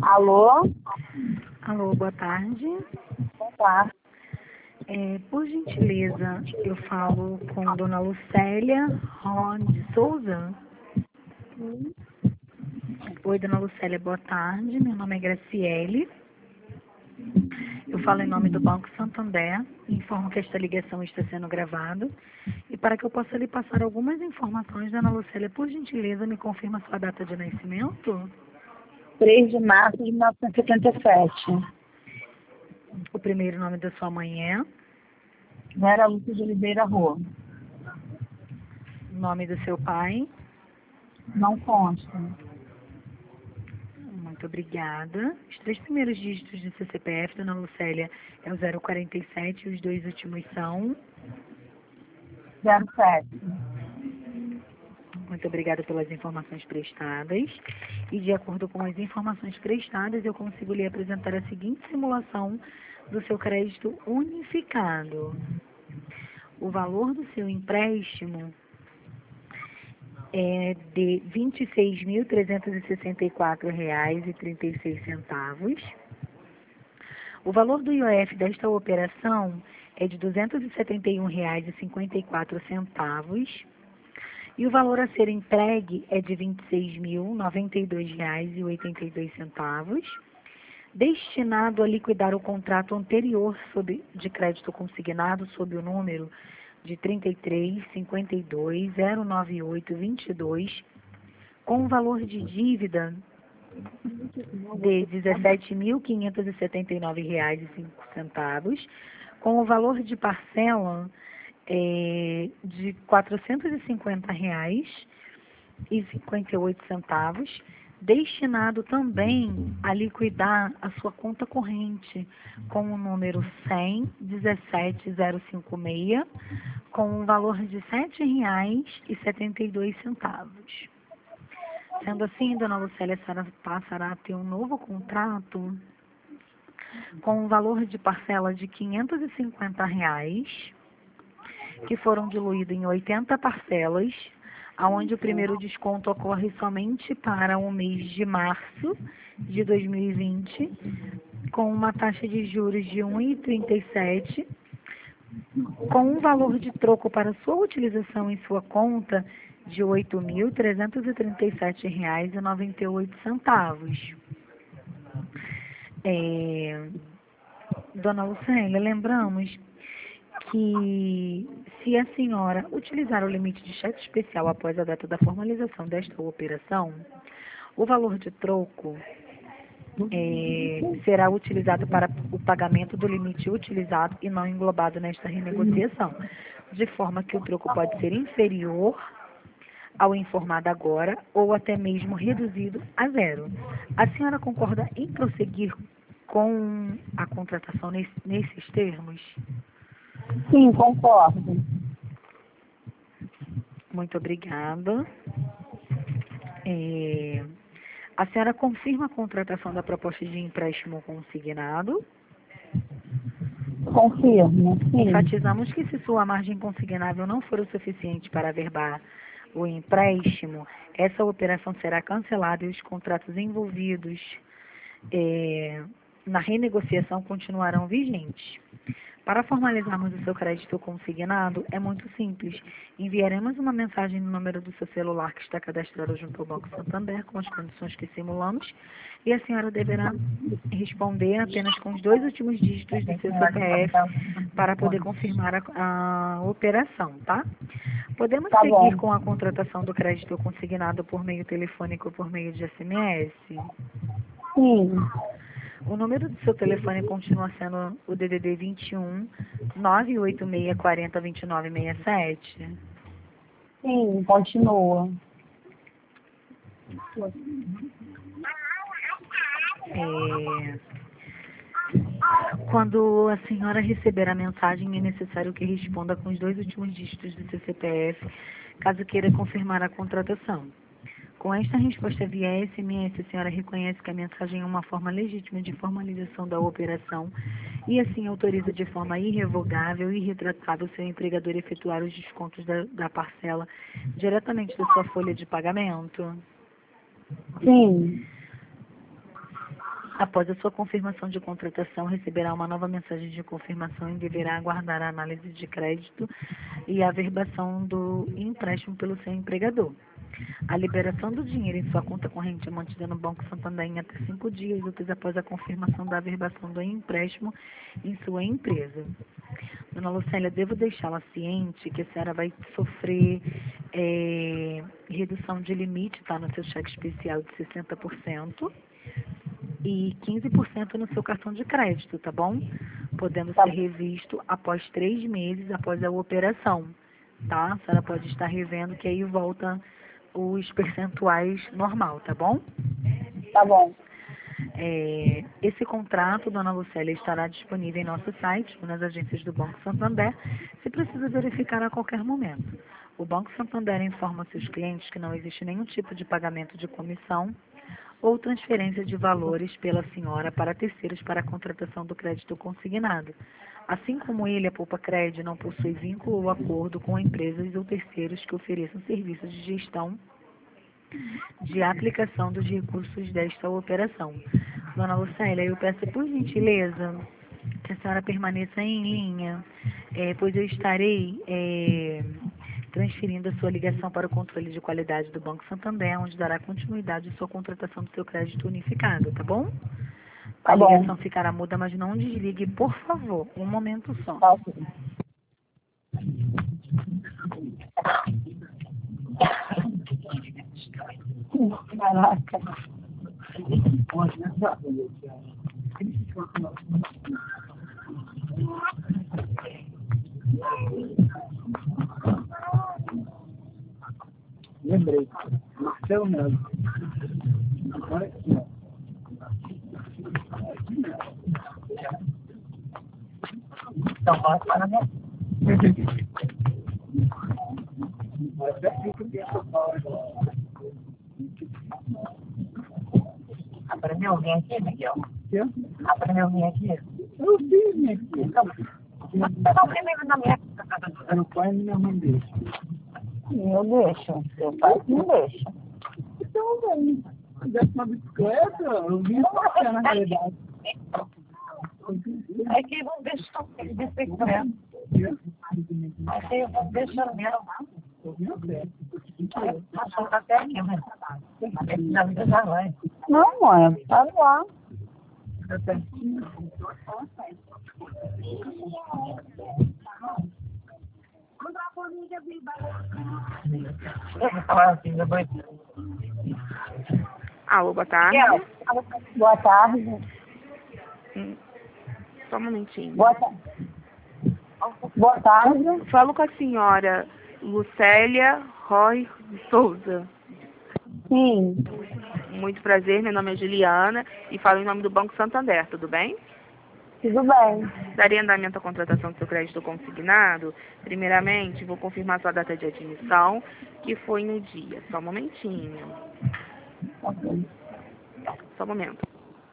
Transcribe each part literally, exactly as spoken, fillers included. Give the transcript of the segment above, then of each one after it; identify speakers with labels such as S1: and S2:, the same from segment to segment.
S1: Alô?
S2: Alô, boa tarde.
S1: Boa tarde.
S2: É, por gentileza, eu falo com Dona Lucélia Ron de Souza. Oi, Dona Lucélia, boa tarde. Meu nome é Graciele. Eu falo em nome do Banco Santander. Informo que esta ligação está sendo gravada. E para que eu possa lhe passar algumas informações, Dona Lucélia, por gentileza, me confirma sua data de nascimento?
S1: três de março de mil novecentos e setenta e sete.
S2: O primeiro nome da sua mãe é?
S1: Vera Lúcia de Oliveira Rua.
S2: O nome do seu pai?
S1: Não consta.
S2: Muito obrigada. Os três primeiros dígitos do seu C P F, Dona Lucélia, é o zero quarenta e sete e os dois últimos são?
S1: zero sete.
S2: Muito obrigada pelas informações prestadas. E de acordo com as informações prestadas, eu consigo lhe apresentar a seguinte simulação do seu crédito unificado. O valor do seu empréstimo é de vinte e seis mil trezentos e sessenta e quatro reais e trinta e seis centavos. O valor do I O F desta operação é de duzentos e setenta e um reais e cinquenta e quatro centavos. E o valor a ser entregue é de vinte e seis mil noventa e dois reais e oitenta e dois centavos, destinado a liquidar o contrato anterior sob, de crédito consignado sob o número de trinta e três, cinquenta e dois, zero noventa e oito, vinte e dois, com o valor de dívida de dezessete mil quinhentos e setenta e nove reais e cinco centavos, com o valor de parcela é, de quatrocentos e cinquenta reais e cinquenta e oito centavos, destinado também a liquidar a sua conta corrente com o número cem, dezessete zero cinquenta e seis, com o valor de sete reais e setenta e dois centavos. Sendo assim, Dona Lucélia, a senhora passará a ter um novo contrato com um valor de parcela de quinhentos e cinquenta reais, que foram diluídos em oitenta parcelas, onde o primeiro desconto ocorre somente para o mês de março de dois mil e vinte, com uma taxa de juros de um vírgula trinta e sete, com um valor de troco para sua utilização em sua conta de oito mil trezentos e trinta e sete reais e noventa e oito centavos. É, Dona Lucélia, lembramos que se a senhora utilizar o limite de cheque especial após a data da formalização desta operação, o valor de troco é, será utilizado para o pagamento do limite utilizado e não englobado nesta renegociação, de forma que o troco pode ser inferior ao informado agora ou até mesmo reduzido a zero. A senhora concorda em prosseguir com a contratação nesse, nesses termos?
S1: Sim, concordo.
S2: Muito obrigada. É, a senhora confirma a contratação da proposta de empréstimo consignado?
S1: Confirmo, sim.
S2: Enfatizamos que se sua margem consignável não for o suficiente para averbar o empréstimo, essa operação será cancelada e os contratos envolvidos é, na renegociação continuarão vigentes. Para formalizarmos o seu crédito consignado, é muito simples. Enviaremos uma mensagem no número do seu celular que está cadastrado junto ao Banco Santander com as condições que simulamos e a senhora deverá responder apenas com os dois últimos dígitos do seu C P F para poder confirmar a, a operação, tá? Podemos
S1: Tá
S2: seguir
S1: bom.
S2: com a contratação do crédito consignado por meio telefônico ou por meio de S M S?
S1: Sim.
S2: O número do seu telefone continua sendo o D D D vinte e um, nove oito seis, quatro zero, dois nove seis sete?
S1: Sim, continua.
S2: É... Quando a senhora receber a mensagem, é necessário que responda com os dois últimos dígitos do seu C P F, caso queira confirmar a contratação. Com esta resposta via S M S, a senhora reconhece que a mensagem é uma forma legítima de formalização da operação e assim autoriza de forma irrevogável e irretratável seu empregador efetuar os descontos da, da parcela diretamente da sua folha de pagamento?
S1: Sim.
S2: Após a sua confirmação de contratação, receberá uma nova mensagem de confirmação e deverá aguardar a análise de crédito e a averbação do empréstimo pelo seu empregador. A liberação do dinheiro em sua conta corrente é mantida no Banco Santander em até cinco dias úteis após a confirmação da averbação do empréstimo em sua empresa. Dona Lucélia, devo deixá-la ciente que a senhora vai sofrer é, redução de limite, tá, no seu cheque especial de sessenta por cento e quinze por cento no seu cartão de crédito, tá bom? Podendo
S1: Tá.
S2: ser revisto após três meses após a operação, tá? A senhora pode estar revendo que aí volta os percentuais normal, tá bom?
S1: Tá bom.
S2: É, esse contrato, Dona Lucélia, estará disponível em nosso site ou nas agências do Banco Santander, se precisa verificar a qualquer momento. O Banco Santander informa seus clientes que não existe nenhum tipo de pagamento de comissão ou transferência de valores pela senhora para terceiros para a contratação do crédito consignado. Assim como ele, a Poupa Cred não possui vínculo ou acordo com empresas ou terceiros que ofereçam serviços de gestão de aplicação dos recursos desta operação. Dona Lucélia, eu peço por gentileza que a senhora permaneça em linha, é, pois eu estarei é, transferindo a sua ligação para o controle de qualidade do Banco Santander, onde dará continuidade à sua contratação do seu crédito unificado, tá bom?
S1: Tá
S2: A
S1: bom.
S2: ligação ficará muda, mas não desligue, por favor, um momento só.
S1: Tá ok. Caraca.
S3: Lembrei. Marcelo Melo. Agora aqui, ó.
S1: Então, pode parar minha.
S3: Até fica bem essa palavra agora.
S1: Aprendeu alguém aqui, Miguel?
S3: Quê?
S1: Aprendeu alguém aqui?
S3: Eu fiz, minha filha.
S1: Então, você não primeiro na minha.
S3: Meu pai e minha mãe deixam.
S1: Eu deixo. Seu pai não deixa.
S3: Então, velho, se desse uma bicicleta, eu vinha passear na realidade.
S1: É que não deixa ele de bicicleta. É que eu vou deixando mesmo, não.
S3: Eu vinha a pé.
S1: Passou até aqui, mas na vida da mãe. Não, mãe, tá lá.
S3: É pertinho.
S1: Eu vou falar assim, eu vou...
S4: Alô, boa tarde.
S1: Boa tarde.
S4: Hum, Só um momentinho.
S1: Boa tarde. Boa tarde.
S4: Falo com a senhora Lucélia Roy Souza.
S1: Sim,
S4: Muito prazer, meu nome é Juliana e falo em nome do Banco Santander, tudo bem?
S1: tudo bem.
S4: Daria andamento à contratação do seu crédito consignado? Primeiramente, vou confirmar sua data de admissão, que foi no dia. Só um momentinho.
S1: Ok.
S4: Só um momento.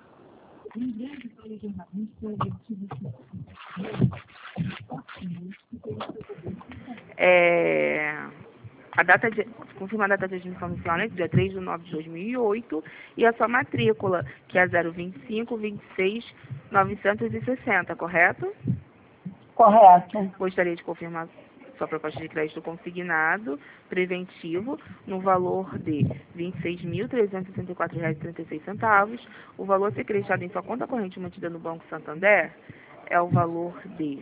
S4: É, a data de, confirma a data de admissão do senhor, né, dia três de nove de dois mil e oito, e a sua matrícula, que é zero vinte e cinco, vinte e seis, novecentos e sessenta, correto?
S1: Correto.
S4: Gostaria de confirmar sua proposta de crédito consignado preventivo no valor de vinte e seis mil, trezentos e sessenta e quatro reais e trinta e seis centavos. O valor a ser creditado em sua conta corrente mantida no Banco Santander é o valor de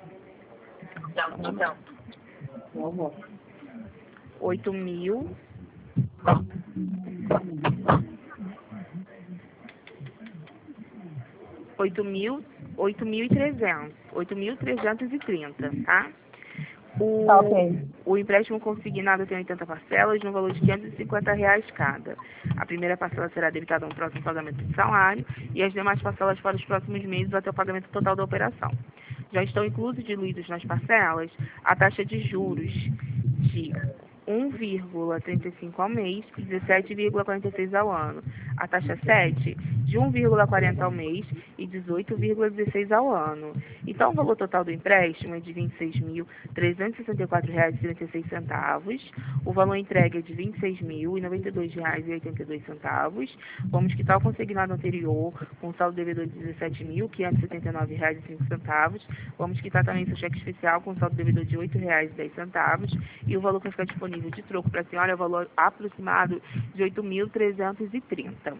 S4: oito mil oito mil oito mil e trezentos oito mil trezentos e trinta, tá? O,
S1: Tá ok.
S4: o empréstimo consignado tem oitenta parcelas no valor de quinhentos e cinquenta reais cada. A primeira parcela será debitada no próximo pagamento de salário e as demais parcelas para os próximos meses até o pagamento total da operação. Já estão inclusos diluídos nas parcelas a taxa de juros de um vírgula trinta e cinco ao mês e dezessete vírgula quarenta e seis ao ano. A taxa sete, de um vírgula quarenta ao mês e dezoito vírgula dezesseis ao ano. Então, o valor total do empréstimo é de vinte e seis mil trezentos e sessenta e quatro reais e trinta e seis centavos. O valor entregue é de vinte e seis mil noventa e dois reais e oitenta e dois centavos. Vamos quitar o consignado anterior com saldo devedor de dezessete mil quinhentos e setenta e nove reais e cinco centavos. Vamos quitar também seu cheque especial com saldo devedor de oito reais e dez centavos. E o valor que vai ficar disponível de troco para a senhora é o valor aproximado de oito mil trezentos e trinta.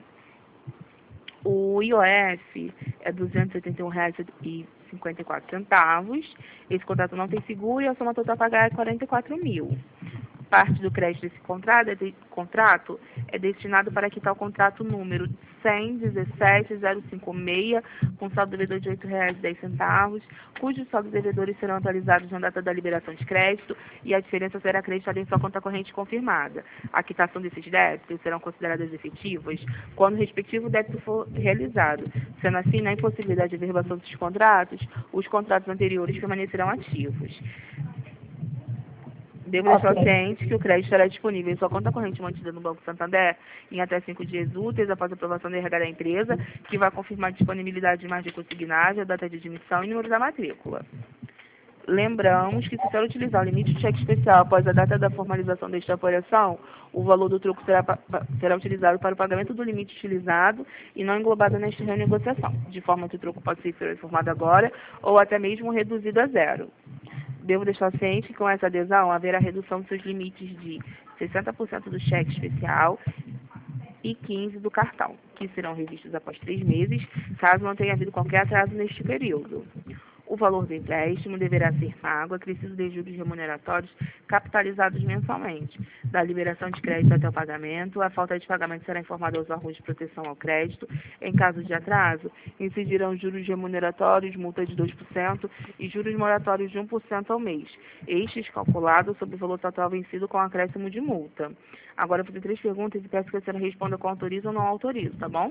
S4: O I O F é duzentos e oitenta e um reais e cinquenta e quatro centavos. Esse contrato não tem seguro e a soma total a pagar é quarenta e quatro mil. Parte do crédito desse contrato é, de, contrato é destinado para quitar o contrato número cem um sete zero cinco seis, com saldo devedor de oito reais e dez centavos, cujos saldos devedores serão atualizados na data da liberação de crédito e a diferença será acreditada em sua conta corrente confirmada. A quitação desses débitos serão consideradas efetivas quando o respectivo débito for realizado. Sendo assim, na impossibilidade de averbação desses contratos, os contratos anteriores permanecerão ativos. Devo deixar
S1: Ok.
S4: ciente que o crédito estará disponível em sua conta corrente mantida no Banco Santander em até cinco dias úteis após a aprovação da R H da empresa, que vai confirmar a disponibilidade de margem consignada, a data de admissão e número da matrícula. Lembramos que, se for utilizar o limite de cheque especial após a data da formalização desta operação, o valor do troco será, pa- será utilizado para o pagamento do limite utilizado e não englobado nesta renegociação, de forma que o troco pode ser informado agora ou até mesmo reduzido a zero. Devo deixar ciente que, com essa adesão, haverá redução dos seus limites de sessenta por cento do cheque especial e quinze por cento do cartão, que serão revistos após três meses, caso não tenha havido qualquer atraso neste período. O valor do empréstimo deverá ser pago acrescido de juros remuneratórios capitalizados mensalmente. Da liberação de crédito até o pagamento, a falta de pagamento será informada aos órgãos de proteção ao crédito. Em caso de atraso, incidirão juros remuneratórios, multa de dois por cento e juros moratórios de um por cento ao mês, estes calculados sobre o valor total vencido com acréscimo de multa. Agora eu vou fazer três perguntas e peço que a senhora responda com autoriza ou não autoriza, tá bom?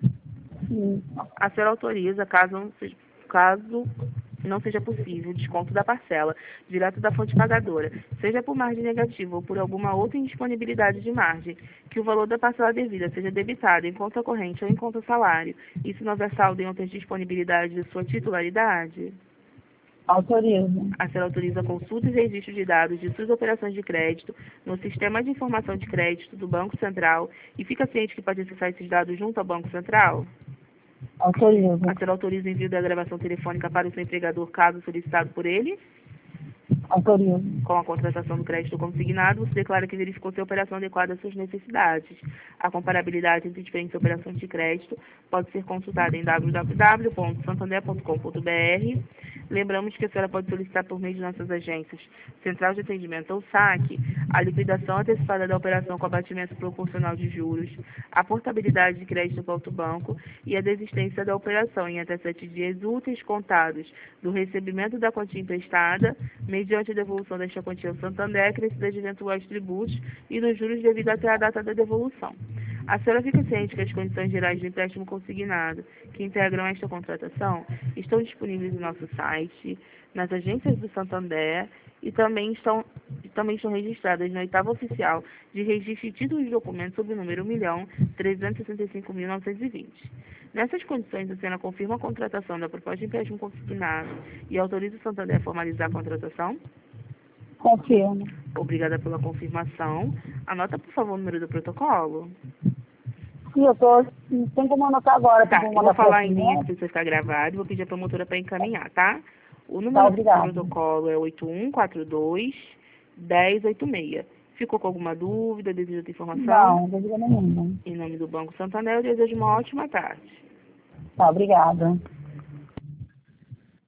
S1: Sim.
S4: A senhora autoriza caso não seja, caso não seja possível o desconto da parcela direto da fonte pagadora, seja por margem negativa ou por alguma outra indisponibilidade de margem, que o valor da parcela devida seja debitado em conta corrente ou em conta salário, e se não houver saldo em outras disponibilidades de sua titularidade.
S1: Autoriza.
S4: A senhora autoriza consultas e registro de dados de suas operações de crédito no Sistema de Informação de Crédito do Banco Central e fica ciente que pode acessar esses dados junto ao Banco Central?
S1: Autoriza.
S4: A senhora autoriza o envio da gravação telefônica para o seu empregador, caso solicitado por ele?
S1: Autoriza.
S4: Com a contratação do crédito consignado, você declara que verificou se a operação adequada às suas necessidades. A comparabilidade entre diferentes operações de crédito pode ser consultada em w w w ponto santander ponto com ponto b r. Lembramos que a senhora pode solicitar por meio de nossas agências Central de Atendimento ou SAC a liquidação antecipada da operação com abatimento proporcional de juros, a portabilidade de crédito para outro banco e a desistência da operação em até sete dias úteis contados do recebimento da quantia emprestada, mediante a devolução desta quantia ao Santander, acrescida de eventuais tributos e dos juros devido até a data da devolução. A senhora fica ciente que as condições gerais do empréstimo consignado que integram esta contratação estão disponíveis no nosso site, nas agências do Santander e também estão, também estão registradas na oitava oficial de registro de títulos de documentos sob o número um milhão trezentos e sessenta e cinco mil novecentos e vinte. Nessas condições, a senhora confirma a contratação da proposta de empréstimo consignado e autoriza o Santander a formalizar a contratação?
S1: Confirmo.
S4: Obrigada pela confirmação. Anota, por favor, o número do protocolo.
S1: Sim, eu tô. Não tem como anotar agora.
S4: Tá,
S1: tem
S4: eu
S1: como
S4: vou
S1: mandar
S4: falar
S1: pra
S4: em
S1: você,
S4: linha
S1: né?
S4: que isso está gravado e vou pedir a promotora para encaminhar, tá? O número
S1: Tá,
S4: do
S1: obrigada.
S4: protocolo é oito um quatro dois, um zero oito seis. Ficou com alguma dúvida, deseja outra informação?
S1: Não, dúvida nenhuma.
S4: Em nome do Banco Santander, eu desejo uma ótima tarde.
S1: Tá, obrigada.